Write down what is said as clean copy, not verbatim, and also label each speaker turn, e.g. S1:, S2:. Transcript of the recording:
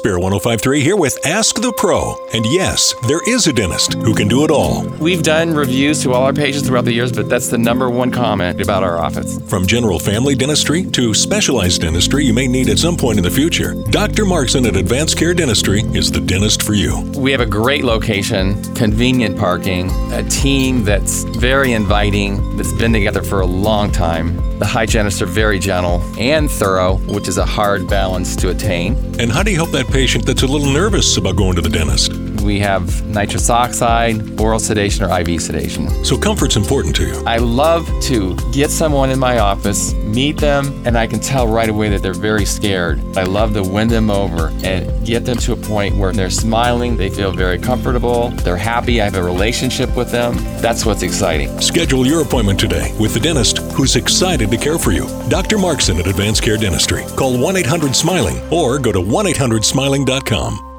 S1: Bear 105.3 here with Ask the Pro. And yes, there is a dentist who can do it all.
S2: We've done reviews to all our patients throughout the years, but that's the number one comment about our office.
S1: From general family dentistry to specialized dentistry you may need at some point in the future, Dr. Markson at Advanced Care Dentistry is the dentist for you.
S2: We have a great location, convenient parking, a team that's very inviting, that's been together for a long time. The hygienists are very gentle and thorough, which is a hard balance to attain.
S1: And how do you help that patient that's a little nervous about going to the dentist?
S2: We have nitrous oxide, oral sedation, or IV sedation.
S1: So comfort's important to you.
S2: I love to get someone in my office, meet them, and I can tell right away that they're very scared. I love to win them over and get them to a point where they're smiling, they feel very comfortable, they're happy, I have a relationship with them. That's what's exciting.
S1: Schedule your appointment today with the dentist who's excited to care for you. Dr. Markson at Advanced Care Dentistry. Call 1-800-SMILING or go to 1-800-SMILING.com.